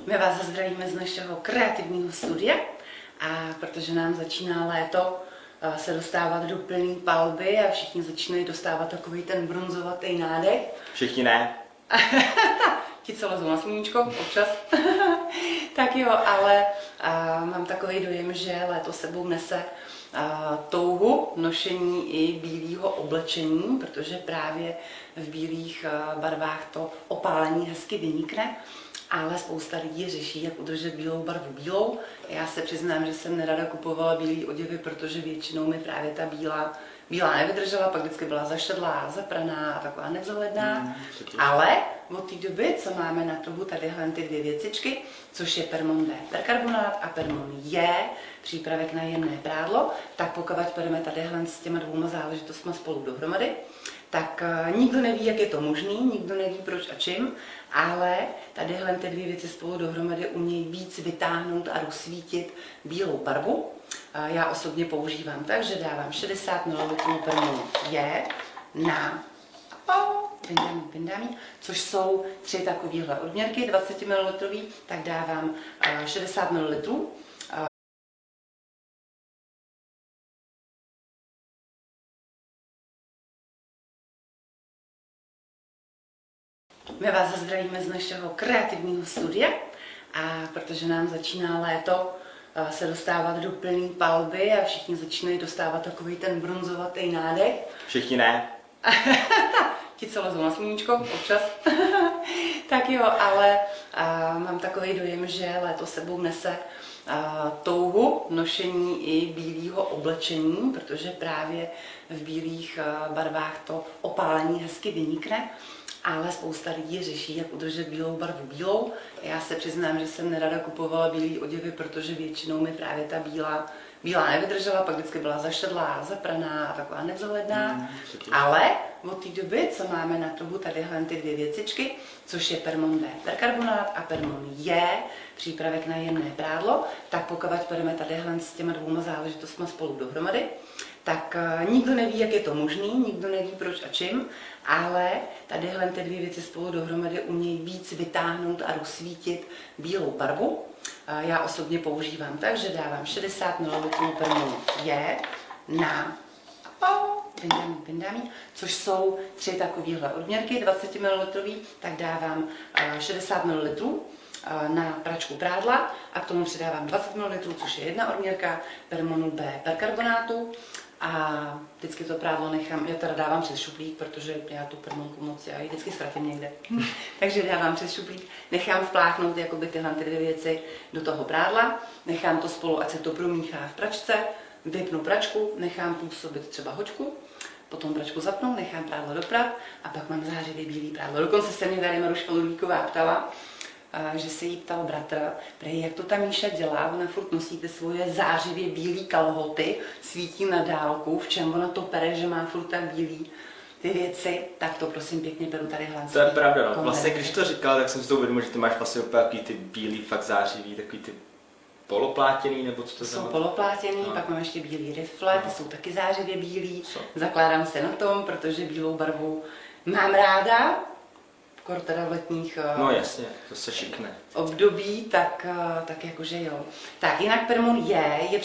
My vás zdravíme z našeho kreativního studia a protože nám začíná léto se dostávat do plné palby a všichni začínají dostávat takový ten bronzovatý nádech. Všichni ne. Ti, co lezou na sluníčko, občas. Tak jo, ale mám takový dojem, že léto sebou nese touhu nošení i bílého oblečení, protože právě v bílých barvách to opálení hezky vynikne. Ale spousta lidí řeší, jak udržet bílou barvu bílou. Já se přiznám, že jsem nerada kupovala bílé oděvy, protože většinou mi právě ta bílá nevydržela, pak vždycky byla zašedlá, zapraná a taková nevzhledná. Ale od té doby, co máme na trhu tadyhle ty dvě věcičky, což je Permon B perkarbonát a Permon J, přípravek na jemné prádlo, tak pokud půjdeme tadyhle s těma dvouma záležitostmi spolu dohromady, tak nikdo neví, jak je to možný, nikdo neví proč a čím, ale tadyhle ty dvě věci spolu dohromady umějí víc vytáhnout a rozsvítit bílou barvu. Já osobně používám tak, že dávám 60 ml Permonu J na pindámí, což jsou 3 takovéhle odměrky, 20 ml, tak dávám 60 ml. My vás zdravíme z našeho kreativního studia a protože nám začíná léto se dostávat do plné palby a všichni začínají dostávat takový ten bronzovatý nádech. Všichni ne. Ti, co lezou na sluníčko, občas. Tak jo, ale mám takový dojem, že léto sebou nese touhu nošení i bílého oblečení, protože právě v bílých barvách to opálení hezky vynikne. Ale spousta lidí řeší, jak udržet bílou barvu bílou. Já se přiznám, že jsem nerada kupovala bílé oděvy, protože většinou mi právě ta bílá nevydržela, pak vždycky byla zašedlá, zapraná a taková nevzhledná. Ale od té doby, co máme na trhu tadyhle ty dvě věcičky, což je Permon B perkarbonát a Permon J, přípravek na jemné prádlo, tak pokud půjdeme tadyhle s těma dvouma záležitostmi spolu dohromady, tak nikdo neví, jak je to možný, nikdo neví proč a čím, ale tadyhle ty dvě věci spolu dohromady umějí víc vytáhnout a rozsvítit bílou barvu. Já osobně používám tak, že dávám 60 ml Permonu J na pindámí, což jsou 3 takovéhle odměrky, 20 ml, tak dávám 60 ml na pračku prádla a k tomu přidávám 20 ml, což je 1 odměrka Permonu B perkarbonátu. A vždycky to prádlo nechám, já teda dávám přes šuplík, protože já tu permonku moc, já ji vždycky ztratím někde. Takže dávám přes šuplík, nechám vpláchnout jakoby tyhle ty dvě věci do toho prádla, nechám to spolu, ať se to promíchá v pračce, vypnu pračku, nechám působit třeba hoďku, potom pračku zapnu, nechám prádlo doprat a pak mám zářivě bílý prádlo. Dokonce se mě tady Maruška Ludvíková ptala, že se jí ptal bratr, prej, jak to ta Míša dělá, ona furt nosí ty svoje zářivě bílý kalhoty, svítí na dálku, v čem ona to pere, že má furt tak bílý ty věci, tak to prosím pěkně beru tady hlasí. To je pravda, no. Vlastně když to říkala, tak jsem si to uvědomil, že ty máš vlastně úplně takový ty bílý, fakt zářivý, takový ty poloplátěný, nebo co to jsou poloplátěný, no. Pak mám ještě bílý rifle, ty jsou taky zářivě bílý, zakládám se na tom, protože bílou barvu mám ráda, teda v letních no jasně, to se šikne. Období, tak jakože jo. Tak jinak Permon je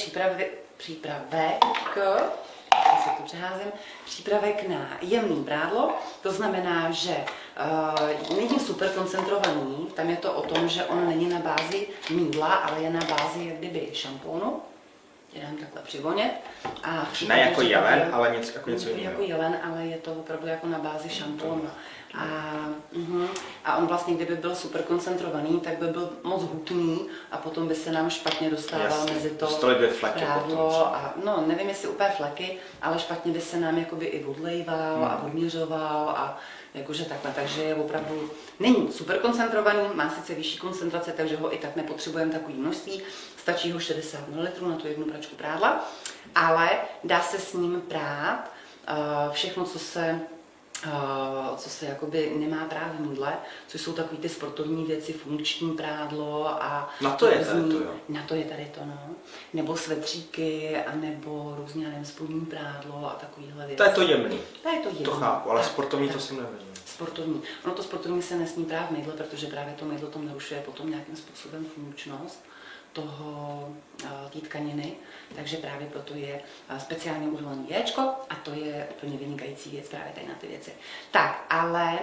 přípravek na jemný prádlo, to znamená, že není super koncentrovaný, tam je to o tom, že on není na bázi mýdla, ale je na bázi jak kdyby šampónu. Dám takhle přivonět. Ne jako jelen, ale jako něco jiného. Jako jelen, ale je to opravdu jako na bázi šampónu. A on vlastně, kdyby byl super koncentrovaný, tak by byl moc hutný a potom by se nám špatně dostával mezi to prádlo a no, nevím jestli úplně fleky, ale špatně by se nám jakoby i odlejval a odměřoval a jakože takhle, takže je opravdu není super koncentrovaný, má sice vyšší koncentrace, takže ho i tak nepotřebujeme takový množství, stačí ho 60 ml na tu jednu pračku prádla, ale dá se s ním prát všechno, co se co se jakoby nemá právě mydle, což jsou takové ty sportovní věci, funkční prádlo a Na to je tady to, jo. Na to je tady to, no. Nebo svetříky, anebo různě, nevím, spodní prádlo a takovýhle věci. To je to jemný. To je to jemný. To chápu, ale Tak, sportovní tak. to jsem nevěděl. Sportovní. Ono to sportovní se nesmí právě mydle, protože právě to mydlo tom narušuje potom nějakým způsobem funkčnost té tkaniny, takže právě proto je speciálně udělaný Jčko a to je úplně vynikající věc právě tady na ty věci. Tak, ale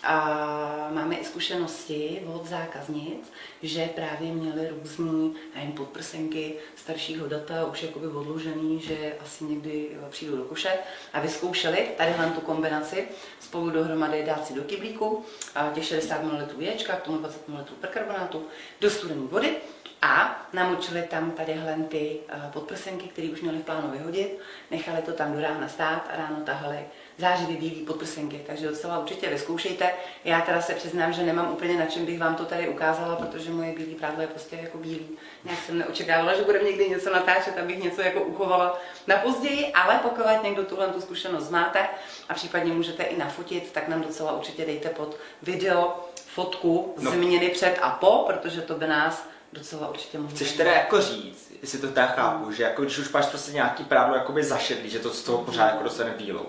máme i zkušenosti od zákaznic, že právě měly různý, nevím, podprsenky staršího data, už jakoby odložený, že asi někdy přijdou do koše a vyzkoušeli tadyhle tu kombinaci spolu dohromady dát si do kyblíku těch 60 ml Jčka, k tomu 20 ml perkarbonátu, do studené vody a namočili tam tadyhle ty podprsenky, které už měli v plánu vyhodit, nechali to tam do rána stát a ráno tahali zářivě bílý podprsenky, takže docela určitě vyzkoušejte. Já teda se přiznám, že nemám úplně na čem bych vám to tady ukázala, protože moje bílý prádlo je prostě jako bílý. Nějak jsem neočekávala, že budeme někdy něco natáčet, abych něco jako uchovala na později, ale pokud někdo tuhle tu zkušenost máte a případně můžete i nafotit, tak nám docela určitě dejte pod video fotku změny před a po, protože to by nás docela určitě mohlo. Chceš teda jako říct, jestli to tak chápu, že jako když už máš prostě nějaký prádlo jakoby zašedlý, že to z toho pořád jako dostane bílou.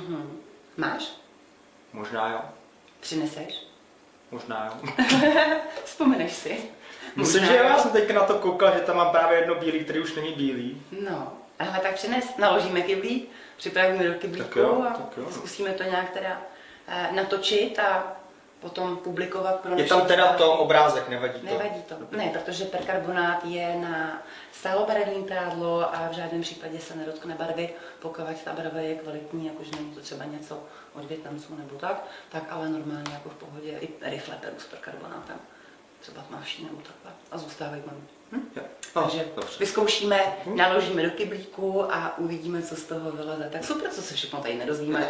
Máš? Možná jo. Přineseš? Možná jo. Vzpomeneš si? Myslím, že já jsem teďka na to koukal, že tam mám právě jedno bílý, který už není bílý. No, ale tak přines, naložíme kyblík, připravíme do kyblíku a zkusíme to nějak teda natočit a potom publikovat pro naše. Je tam teda to obrázek, nevadí to? Nevadí to. Ne, protože perkarbonát je na stálobarevné prádlo a v žádném případě se nedotkne barvy, pokud ta barva je kvalitní, jakože není to třeba něco od Vietnamců nebo tak ale normálně jako v pohodě i rifle peru s perkarbonátem. Třeba tmavší nebo takhle a zůstávají malý. Takže vyzkoušíme, naložíme do kyblíku a uvidíme, co z toho vyleze. Tak super, co se všechno tady nedozvíme.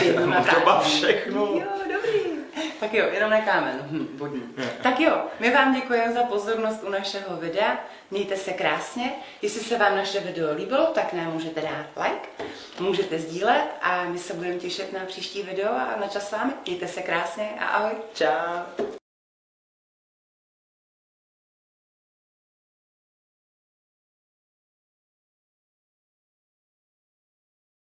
To všechno. Jo, dobrý. Tak jo, jenom na kámen vodní. Tak jo, my vám děkujeme za pozornost u našeho videa. Mějte se krásně. Jestli se vám naše video líbilo, tak nám můžete dát like, můžete sdílet a my se budeme těšit na příští video a na čas s vámi. Mějte se krásně a ahoj. Čau.